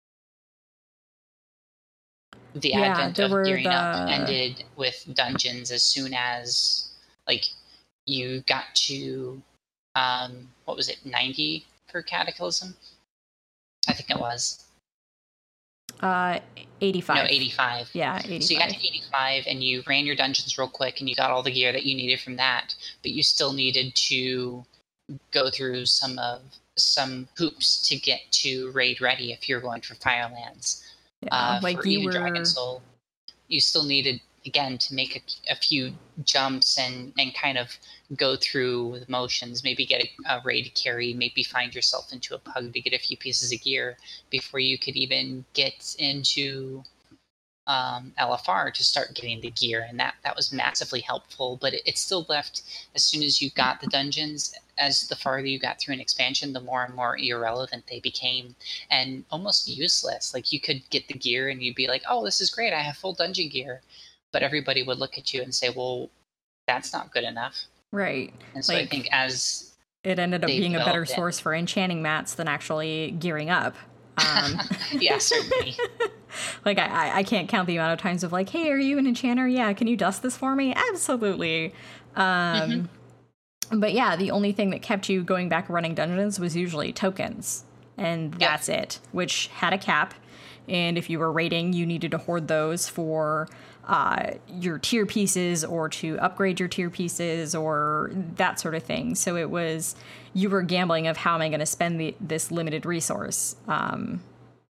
the yeah, advent of gearing the... up ended with dungeons as soon as, like, you got to, um, what was it, ninety for Cataclysm? I think it was. Uh, eighty-five. No, eighty-five. Yeah, eighty-five. So you got to eighty-five, and you ran your dungeons real quick, and you got all the gear that you needed from that, but you still needed to go through some of some hoops to get to raid ready if you're going for Firelands. Yeah, uh, like for you even were... Dragon Soul, you still needed, again, to make a, a few jumps and, and kind of go through the motions, maybe get a, a raid carry, maybe find yourself into a pug to get a few pieces of gear before you could even get into um, L F R to start getting the gear, and that that was massively helpful. But it, it still left, as soon as you got the dungeons, as the farther you got through an expansion, the more and more irrelevant they became and almost useless. Like, you could get the gear and you'd be like, oh, this is great, I have full dungeon gear, but everybody would look at you and say, well, that's not good enough. Right. And so like, I think as it ended up being a better it, source for enchanting mats than actually gearing up. Um, yeah, certainly. Like, I, I can't count the amount of times of like, hey, are you an enchanter? Yeah, can you dust this for me? Absolutely. Um, mm-hmm. But yeah, the only thing that kept you going back running dungeons was usually tokens. And that's yep. it, which had a cap. And if you were raiding, you needed to hoard those for uh, your tier pieces or to upgrade your tier pieces or that sort of thing. So it was, you were gambling of how am I going to spend the, this limited resource. Um,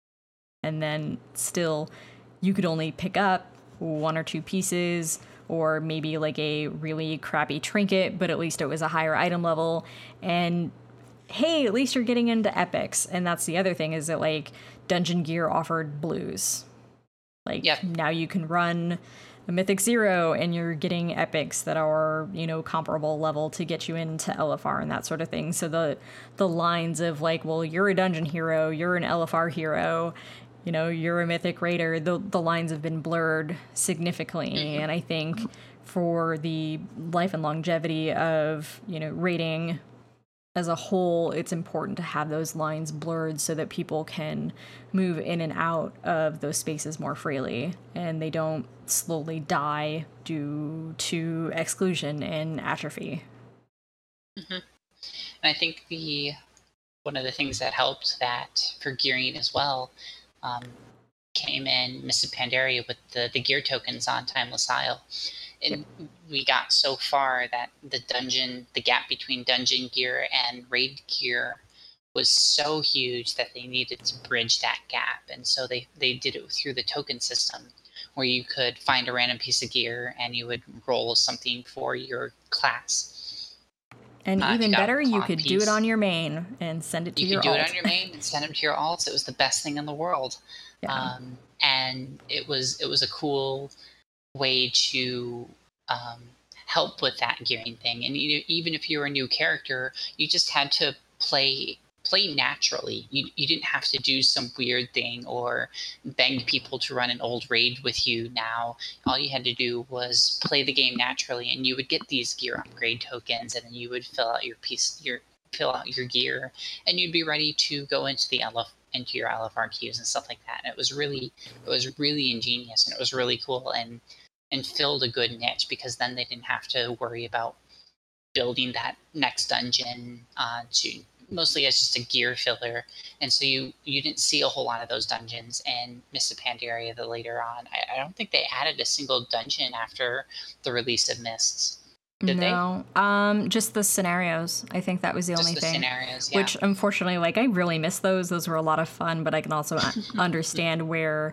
and then still, you could only pick up one or two pieces or maybe like a really crappy trinket, but at least it was a higher item level. And hey, at least you're getting into epics. And that's the other thing is that like Dungeon Gear offered blues. Like yep. now you can run a Mythic Zero and you're getting epics that are, you know, comparable level to get you into L F R and that sort of thing. So the the lines of like, well, you're a dungeon hero, you're an L F R hero, you know, you're a Mythic Raider, the the lines have been blurred significantly. Mm-hmm. And I think for the life and longevity of, you know, raiding as a whole, it's important to have those lines blurred so that people can move in and out of those spaces more freely and they don't slowly die due to exclusion and atrophy. Mm-hmm. And I think the one of the things that helped that for gearing as well um, came in Mists of Pandaria with the, the gear tokens on Timeless Isle. And we got so far that the dungeon, the gap between dungeon gear and raid gear was so huge that they needed to bridge that gap. And so they, they did it through the token system where you could find a random piece of gear and you would roll something for your class. And uh, even better, you could piece, do it on your main and send it to you your alt. You could do it on your main and send it to your alts. It was the best thing in the world. Yeah. Um, and it was it was a cool way to um, help with that gearing thing. And you, even if you were a new character, you just had to play play naturally. You you didn't have to do some weird thing or beg people to run an old raid with you now. All you had to do was play the game naturally, and you would get these gear upgrade tokens, and then you would fill out your piece, your fill out your gear, and you'd be ready to go into the L F into your L F R queues and stuff like that. And it was really it was really ingenious, and it was really cool, and and filled a good niche because then they didn't have to worry about building that next dungeon uh, to mostly as just a gear filler. And so you you didn't see a whole lot of those dungeons in Mists of Pandaria the later on. I, I don't think they added a single dungeon after the release of Mists. Did no, they? um, just the scenarios. I think that was the just only the thing. Scenarios, yeah. Which, unfortunately, like I really miss those. Those were a lot of fun, but I can also understand where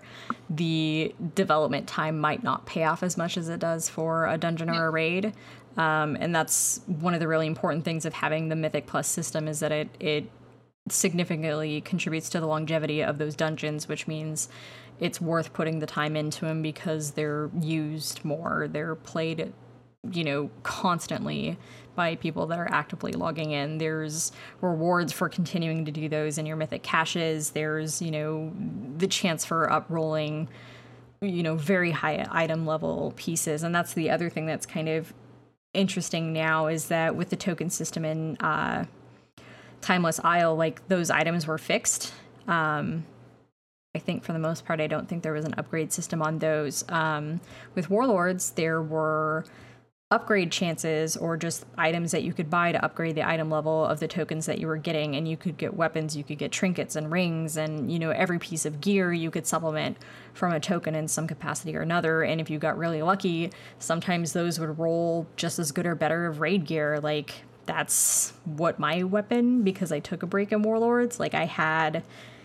the development time might not pay off as much as it does for a dungeon yeah. or a raid. Um, and that's one of the really important things of having the Mythic Plus system is that it it significantly contributes to the longevity of those dungeons, which means it's worth putting the time into them because they're used more. They're played, you know, constantly by people that are actively logging in. There's rewards for continuing to do those in your Mythic caches. There's, you know, the chance for up-rolling, you know, very high item level pieces. And that's the other thing that's kind of interesting now is that with the token system in uh, Timeless Isle, like those items were fixed. Um, I think for the most part, I don't think there was an upgrade system on those. Um, with Warlords, there were upgrade chances or just items that you could buy to upgrade the item level of the tokens that you were getting, and you could get weapons, you could get trinkets and rings, and you know every piece of gear you could supplement from a token in some capacity or another. And if you got really lucky, sometimes those would roll just as good or better of raid gear. Like that's what my weapon, because I took a break in Warlords, like I had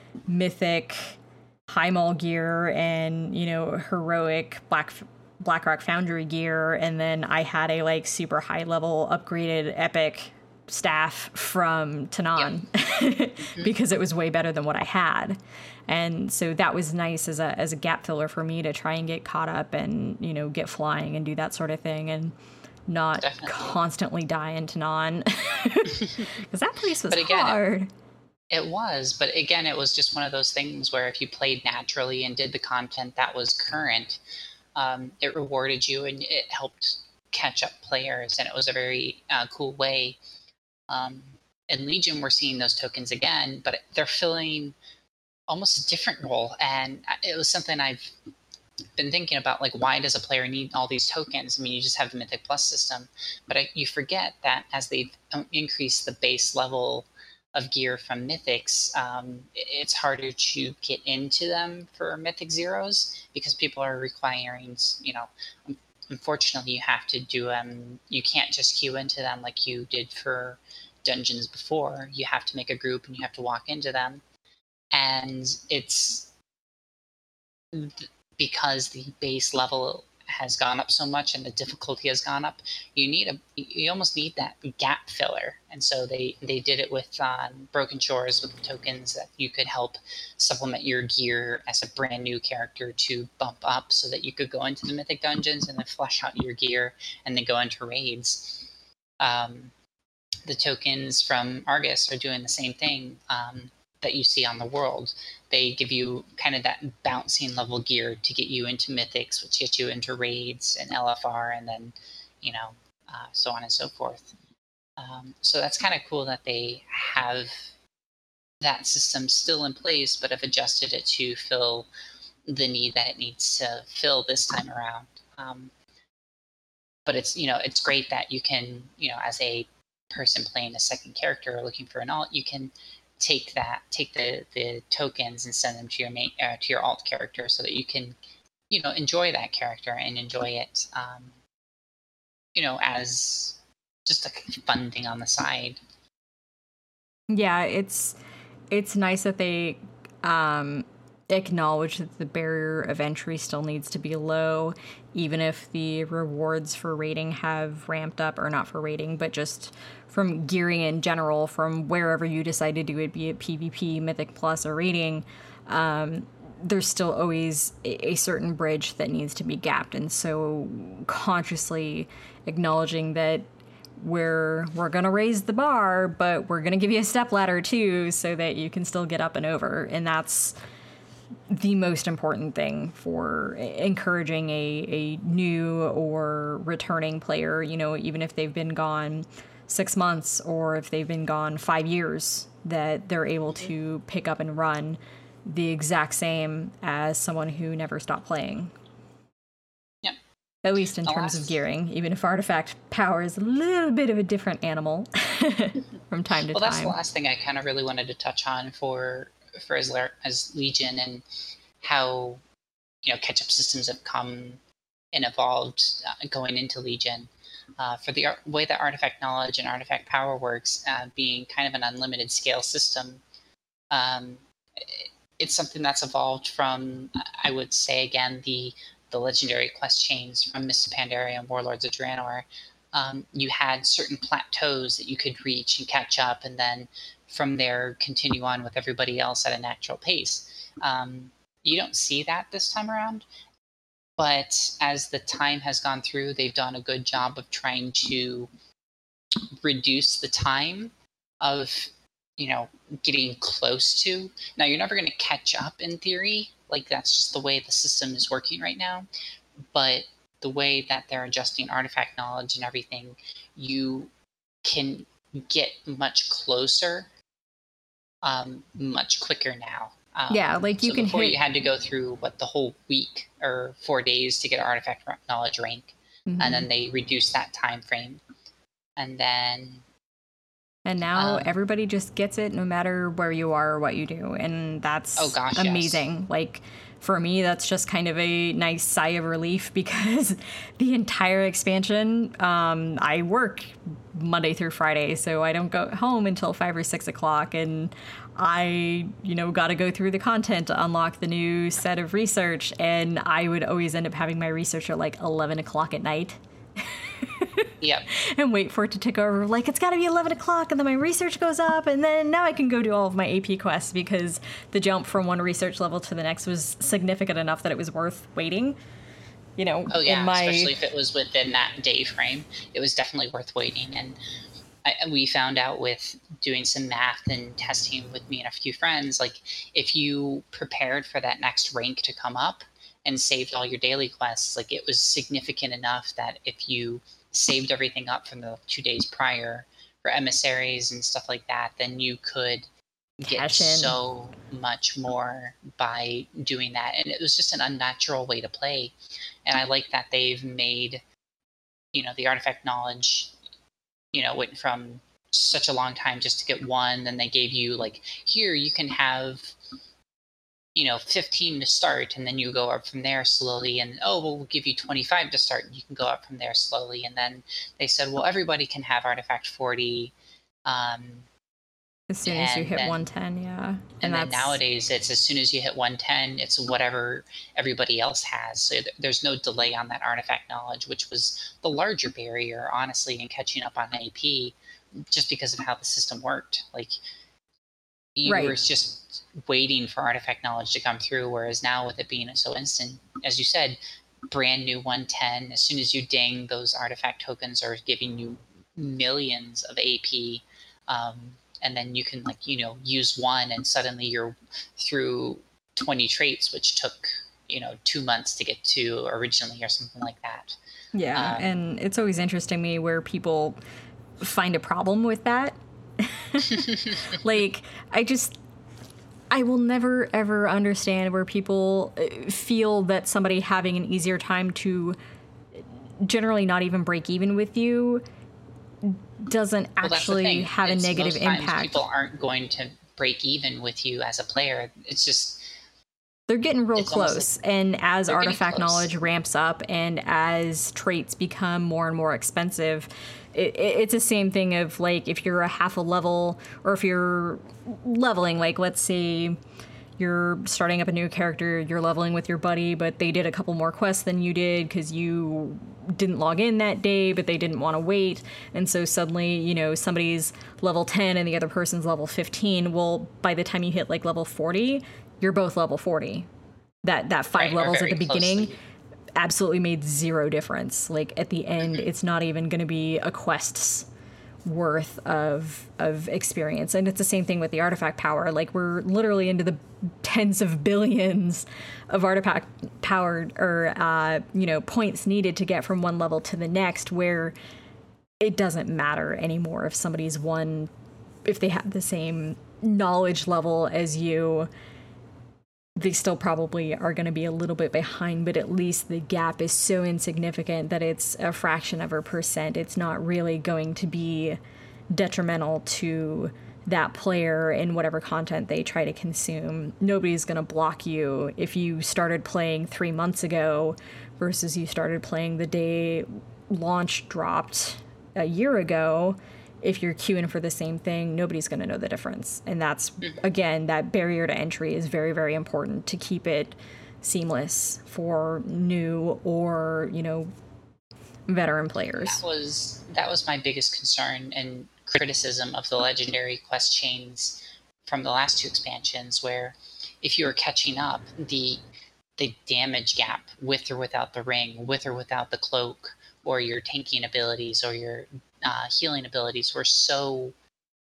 mythic high maul gear and you know heroic black Blackrock Foundry gear, and then I had a like super high level upgraded epic staff from Tanan Yep. because it was way better than what I had. And so that was nice as a as a gap filler for me to try and get caught up and, you know, get flying and do that sort of thing and not Definitely. constantly die in Tanan. Because that place was But again, hard. It was, but again, it was just one of those things where if you played naturally and did the content that was current, um, it rewarded you and it helped catch up players, and it was a very uh, cool way. Um, in Legion, we're seeing those tokens again, but they're filling almost a different role, and it was something I've been thinking about, like, why does a player need all these tokens? I mean, you just have the Mythic Plus system, but I, you forget that as they increase the base level of gear from Mythics, um, it's harder to get into them for Mythic Zeros because people are requiring, you know, unfortunately you have to do them. Um, you can't just queue into them like you did for dungeons before. You have to make a group and you have to walk into them. And it's because the base level has gone up so much and the difficulty has gone up, you need a you almost need that gap filler. And so they they did it with um, Broken Shores with the tokens that you could help supplement your gear as a brand new character to bump up so that you could go into the Mythic dungeons and then flesh out your gear and then go into raids. Um, the tokens from Argus are doing the same thing um, that you see on the world. They give you kind of that bouncing level gear to get you into Mythics, which gets you into raids and L F R, and then, you know, uh, so on and so forth. Um, so that's kind of cool that they have that system still in place, but have adjusted it to fill the need that it needs to fill this time around. Um, but it's, you know, it's great that you can, you know, as a person playing a second character or looking for an alt, you can take that, take the, the tokens and send them to your main, uh, to your alt character so that you can, you know, enjoy that character and enjoy it, um, you know, as just a fun thing on the side. Yeah, it's it's nice that they um, acknowledge that the barrier of entry still needs to be low, even if the rewards for raiding have ramped up, or not for raiding, but just from gearing in general, from wherever you decide to do it, be it PvP, Mythic Plus, or raiding, um, there's still always a, a certain bridge that needs to be gapped. And so consciously acknowledging that we're, we're going to raise the bar, but we're going to give you a step ladder too, so that you can still get up and over. And that's the most important thing for encouraging a, a new or returning player, you know, even if they've been gone six months or if they've been gone five years, that they're able to pick up and run the exact same as someone who never stopped playing. Yep. At least in The terms last... of gearing, even if artifact power is a little bit of a different animal from time to well, time. Well, that's the last thing I kind of really wanted to touch on for for as, as Legion, and how, you know, catch-up systems have come and evolved uh, going into Legion. Uh, for the ar- way that artifact knowledge and artifact power works, uh, being kind of an unlimited scale system, um, it, it's something that's evolved from, I would say again, the the legendary quest chains from Mists of Pandaria and Warlords of Draenor. Um, you had certain plateaus that you could reach and catch up, and then from there continue on with everybody else at a natural pace. Um, you don't see that this time around. But as the time has gone through, they've done a good job of trying to reduce the time of, you know, getting close to. Now, you're never going to catch up in theory. Like, that's just the way the system is working right now. But the way that they're adjusting artifact knowledge and everything, you can get much closer, um, much quicker now. Um, yeah, like you so can before hit... you had to go through what the whole week or four days to get an artifact knowledge rank, mm-hmm. and then they reduced that time frame, and then and now um, everybody just gets it no matter where you are or what you do, and that's oh gosh, amazing. Yes. Like for me, that's just kind of a nice sigh of relief, because the entire expansion, um, I work Monday through Friday, so I don't go home until five or six o'clock, and I, you know, got to go through the content to unlock the new set of research, and I would always end up having my research at like eleven o'clock at night. Yep. And wait for it to tick over. Like, it's got to be eleven o'clock, and then my research goes up, and then now I can go do all of my A P quests because the jump from one research level to the next was significant enough that it was worth waiting. You know, oh yeah, in my... especially if it was within that day frame, it was definitely worth waiting. And I, we found out with doing some math and testing with me and a few friends, like if you prepared for that next rank to come up and saved all your daily quests, like it was significant enough that if you saved everything up from the two days prior for emissaries and stuff like that, then you could get Cash in. so much more by doing that. And it was just an unnatural way to play. And I like that they've made, you know, the artifact knowledge, you know, went from such a long time just to get one. Then they gave you like, here you can have, you know, fifteen to start, and then you go up from there slowly. And oh, well, we'll give you twenty-five to start, and you can go up from there slowly. And then they said, well, everybody can have artifact forty. Um, as soon as you hit then, one ten, yeah. And, and then that's... nowadays, it's as soon as you hit one ten, it's whatever everybody else has. So th- there's no delay on that artifact knowledge, which was the larger barrier, honestly, in catching up on A P, just because of how the system worked. Like, you right. were just waiting for artifact knowledge to come through, whereas now with it being so instant, as you said, brand new one ten, as soon as you ding, those artifact tokens are giving you millions of A P, um, and then you can, like, you know, use one and suddenly you're through twenty traits, which took, you know, two months to get to originally or something like that. Yeah, um, and it's always interesting me where people find a problem with that. Like, I just, I will never, ever understand where people feel that somebody having an easier time to generally not even break even with you doesn't well, actually have it's, a negative most times impact. People aren't going to break even with you as a player. It's just... They're getting real it's close, like, and as artifact close. knowledge ramps up and as traits become more and more expensive, it, it, it's the same thing of, like, if you're a half a level, or if you're leveling, like, let's say you're starting up a new character, you're leveling with your buddy, but they did a couple more quests than you did because you didn't log in that day, but they didn't want to wait, and so suddenly, you know, somebody's level ten and the other person's level fifteen. Well, by the time you hit, like, level forty, you're both level forty. That that five right, levels at the beginning closely. absolutely made zero difference. Like, at the end, it's not even going to be a quest's worth of of experience. And it's the same thing with the artifact power. Like, we're literally into the tens of billions of artifact power, or uh, you know, points needed to get from one level to the next, where it doesn't matter anymore if somebody's one, if they have the same knowledge level as you. They still probably are going to be a little bit behind, but at least the gap is so insignificant that it's a fraction of a percent. It's not really going to be detrimental to that player in whatever content they try to consume. Nobody's going to block you if you started playing three months ago versus you started playing the day launch dropped a year ago. If you're queuing for the same thing, nobody's going to know the difference. And that's, again, that barrier to entry is very, very important to keep it seamless for new or, you know, veteran players. That was that was my biggest concern and criticism of the legendary quest chains from the last two expansions, where if you were catching up, the the damage gap with or without the ring, with or without the cloak, or your tanking abilities or your uh, healing abilities were so,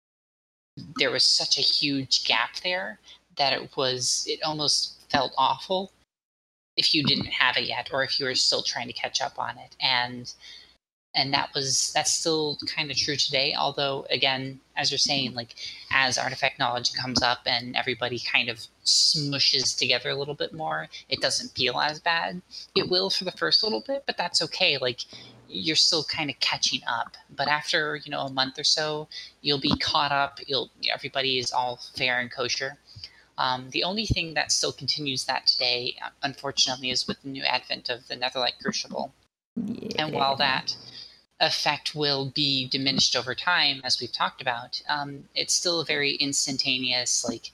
there was such a huge gap there that it was, it almost felt awful if you didn't have it yet, or if you were still trying to catch up on it. And and that was, that's still kind of true today. Although, again, as you're saying, like, as artifact knowledge comes up and everybody kind of smushes together a little bit more, it doesn't feel as bad. It will for the first little bit, but that's okay. Like, you're still kind of catching up. But after, you know, a month or so, you'll be caught up. You'll, everybody is all fair and kosher. Um, the only thing that still continues that today, unfortunately, is with the new advent of the Netherlight Crucible. Yeah. And while that effect will be diminished over time, as we've talked about, um, it's still a very instantaneous, like,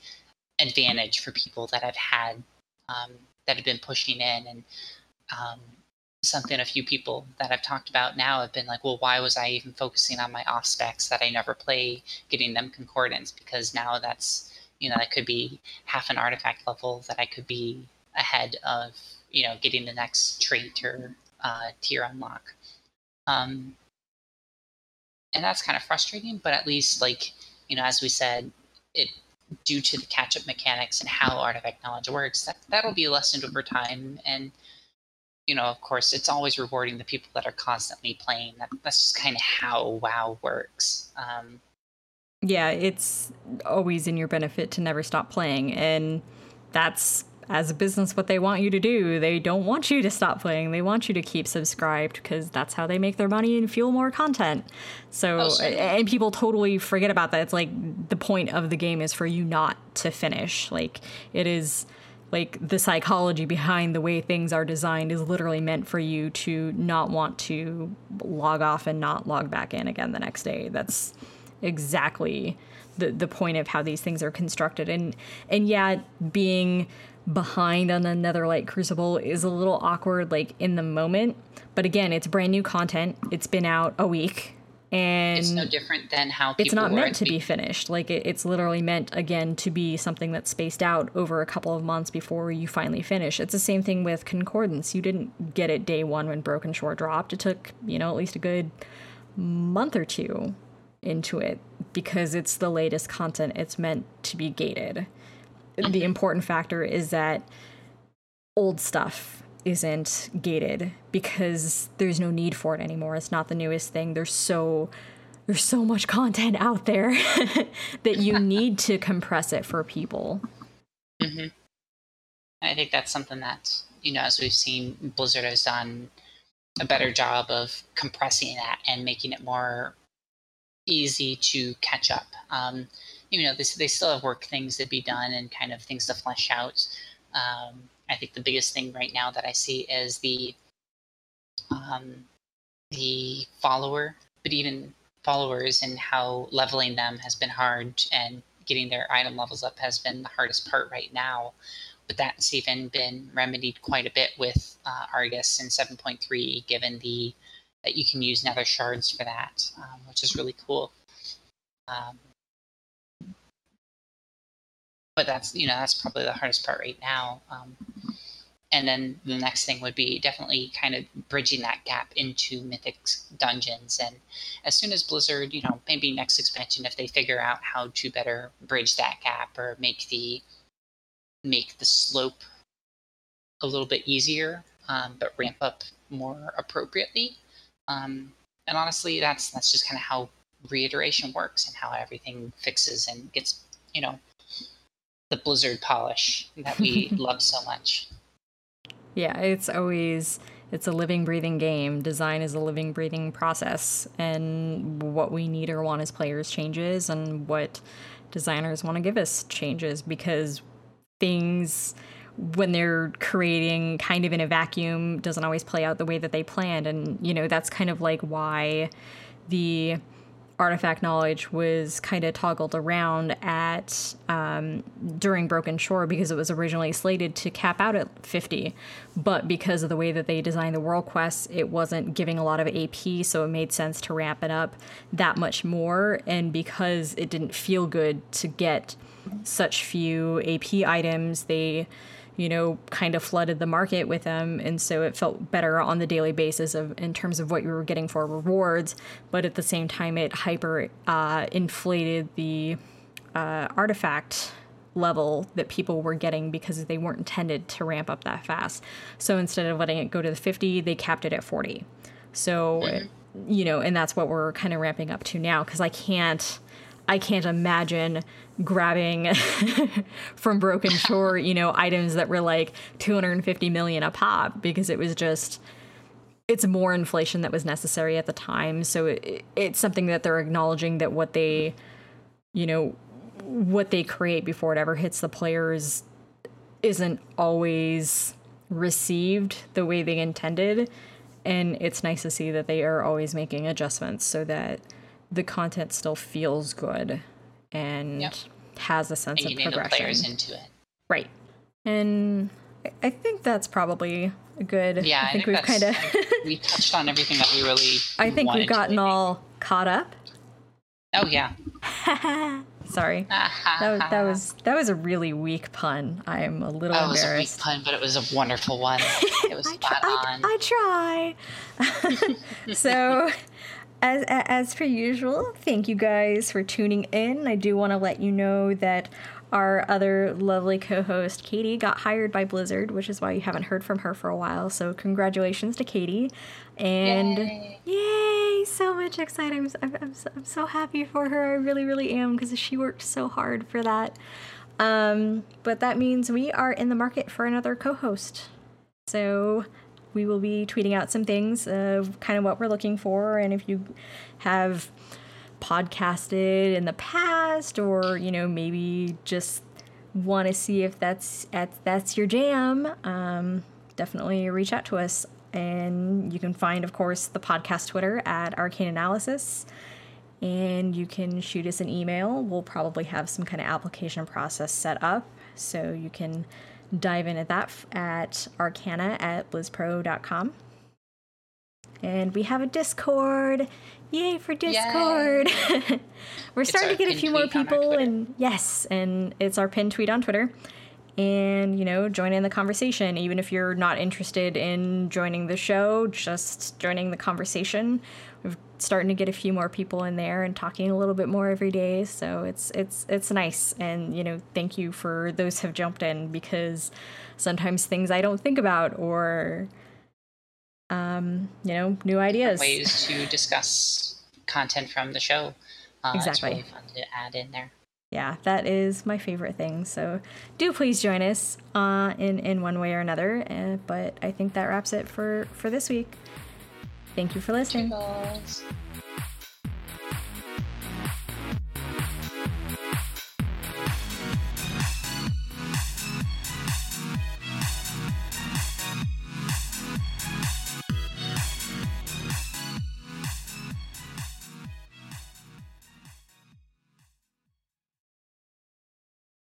advantage for people that have had, um, that have been pushing in. And um, something a few people that I've talked about now have been like, well, why was I even focusing on my off specs that I never play, getting them concordance? Because now that's, you know, that could be half an artifact level that I could be ahead of, you know, getting the next trait or uh, tier unlock. Um, and that's kind of frustrating, but at least, like, you know, as we said, it due to the catch-up mechanics and how artifact knowledge works, that, that'll be lessened over time. And you know, of course, it's always rewarding the people that are constantly playing. That, that's just kind of how WoW works. Um, yeah, it's always in your benefit to never stop playing. And that's, as a business, what they want you to do. They don't want you to stop playing. They want you to keep subscribed because that's how they make their money and fuel more content. So, oh, and people totally forget about that. It's like the point of the game is for you not to finish. Like, it is... Like, the psychology behind the way things are designed is literally meant for you to not want to log off and not log back in again the next day. That's exactly the the point of how these things are constructed. And and yeah, being behind on the Netherlight Crucible is a little awkward, like, in the moment. But again, it's brand new content. It's been out a week. And it's no different than how people it's not were meant to be- be finished. Like, it, it's literally meant, again, to be something that's spaced out over a couple of months before you finally finish. It's the same thing with Concordance. You didn't get it day one when Broken Shore dropped. It took, you know, at least a good month or two into it because it's the latest content. It's meant to be gated. The important factor is that old stuff isn't gated because there's no need for it anymore. It's not the newest thing. There's so there's so much content out there that you need to compress it for people. Mm-hmm. I think that's something that, you know, as we've seen, Blizzard has done a better job of compressing that and making it more easy to catch up. Um, you know, they, they still have work things to be done and kind of things to flesh out. Um, I think the biggest thing right now that I see is the um, the follower, but even followers and how leveling them has been hard and getting their item levels up has been the hardest part right now. But that's even been remedied quite a bit with uh, Argus in seven point three, given the that you can use nether shards for that, um, which is really cool. Um, But that's, you know, that's probably the hardest part right now. Um, and then the next thing would be definitely kind of bridging that gap into Mythic dungeons. And as soon as Blizzard, you know, maybe next expansion, if they figure out how to better bridge that gap or make the make the slope a little bit easier, um, but ramp up more appropriately. Um, and honestly, that's that's just kind of how reiteration works and how everything fixes and gets, you know, the Blizzard polish that we love so much. Yeah, it's always, it's a living, breathing game. Design is a living, breathing process. And what we need or want as players changes, and what designers want to give us changes, because things, when they're creating kind of in a vacuum, doesn't always play out the way that they planned. And, you know, that's kind of like why the artifact knowledge was kind of toggled around at um, during Broken Shore, because it was originally slated to cap out at fifty, but because of the way that they designed the world quests, it wasn't giving a lot of A P, so it made sense to ramp it up that much more. And because it didn't feel good to get such few A P items, they, you know, kind of flooded the market with them, and so it felt better on the daily basis of in terms of what you were getting for rewards. But at the same time, it hyper uh, inflated the uh, artifact level that people were getting because they weren't intended to ramp up that fast. So instead of letting it go to the fifty, they capped it at forty. So, mm-hmm. you know, and that's what we're kind of ramping up to now, because I can't. I can't imagine grabbing from Broken Shore, you know, items that were like two hundred fifty million a pop, because it was just, it's more inflation that was necessary at the time. So it, it's something that they're acknowledging, that what they, you know, what they create before it ever hits the players isn't always received the way they intended. And it's nice to see that they are always making adjustments so that the content still feels good and yep. has a sense and of you progression. The players into it. Right. And I think that's probably a good. Yeah, I think, I we've think kind of. we touched on everything that we really. I think wanted we've gotten to. all caught up. Oh yeah. Sorry. that, was, that was that was a really weak pun. I'm a little Oh, it was a weak embarrassed. pun, but it was a wonderful one. It was I, spot try, on. I, I try. So, as as per usual, thank you guys for tuning in. I do want to let you know that our other lovely co-host, Katie, got hired by Blizzard, which is why you haven't heard from her for a while. So congratulations to Katie. And Yay, yay so much exciting. I'm, I'm, so, I'm so happy for her. I really, really am, because she worked so hard for that. Um, but that means we are in the market for another co-host. So we will be tweeting out some things of kind of what we're looking for. And if you have podcasted in the past, or you know, maybe just want to see if that's at that's your jam, um, definitely reach out to us. And you can find, of course, the podcast Twitter at Arcane Analysis, and you can shoot us an email. We'll probably have some kind of application process set up, so you can dive in at that at arcana at blizzpro dot com. And we have a Discord. Yay for Discord. Yay. We're It's starting to get a pinned few more tweet on our people, Twitter. and yes, and it's our pinned tweet on Twitter. And, you know, join in the conversation. Even if you're not interested in joining the show, just joining the conversation. We're starting to get a few more people in there and talking a little bit more every day. So it's it's it's nice. And, you know, thank you for those who have jumped in, because sometimes things I don't think about, or um, you know, new ideas. Ways to discuss content from the show. Uh, Exactly. It's really fun to add in there. Yeah, that is my favorite thing. So do please join us uh, in, in one way or another. Uh, but I think that wraps it for, for this week. Thank you for listening. Toodles.